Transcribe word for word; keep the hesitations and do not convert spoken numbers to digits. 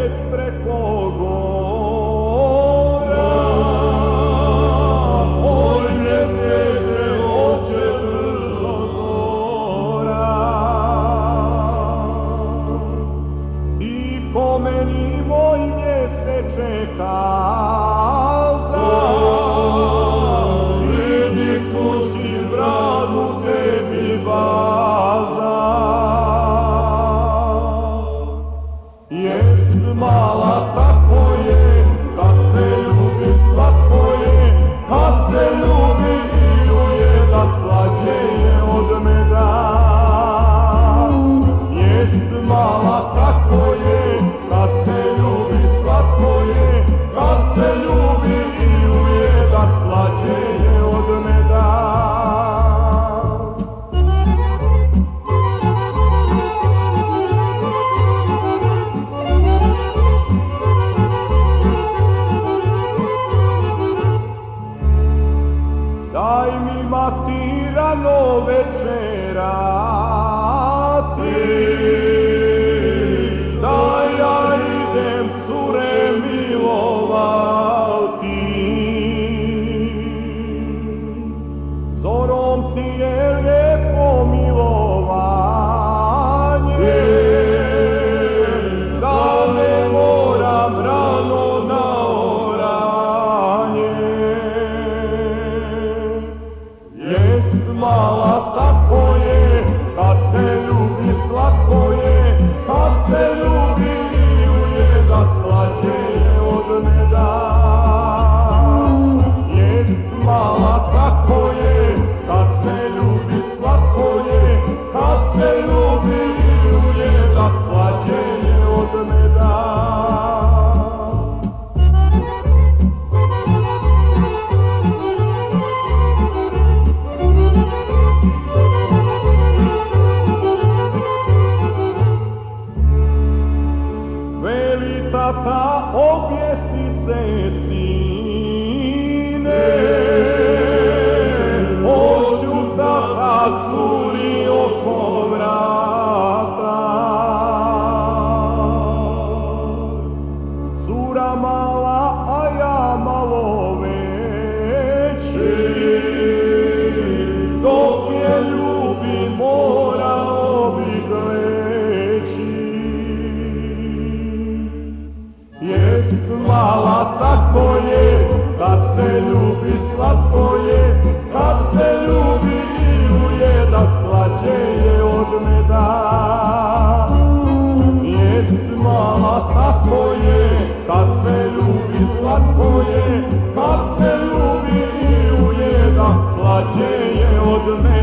mjesec preko gora. Oj mjeseče, oće brzo zora. I ko meni moj mjeseče kaza, idi kući bradu tebi baza. Jest mala tako je, kad se ljubi slatko je, kad se ljubi iluje da slađe je od meda. Jest mala tako je, kad se ljubi slatko je, kad se ljubi iluje da slađe je od meda. Daj mi matirano večerati, daj ja idem cure milovati. Zorom ti je lijepo milovanje, da ne moram rano na oranje. Jest mala tako je, kad se ljubi slatko je, kad se ljubi iluje da slađe je od meda. Jest mala tako je, kad se ljubi slatko je, kad se ljubi iluje da slađe je od meda. Veli tata, objesi se sine, hoću tata curi oko vrata. Cura mala, a ja malo veći, dok je ljubim morao bi gleći. Jest mala tako je, kad se ljubi slatko je, kad se ljubi iluje da slađe je od meda. Jest mala tako je, kad se ljubi slatko je, kad se ljubi iluje da slađe je od meda.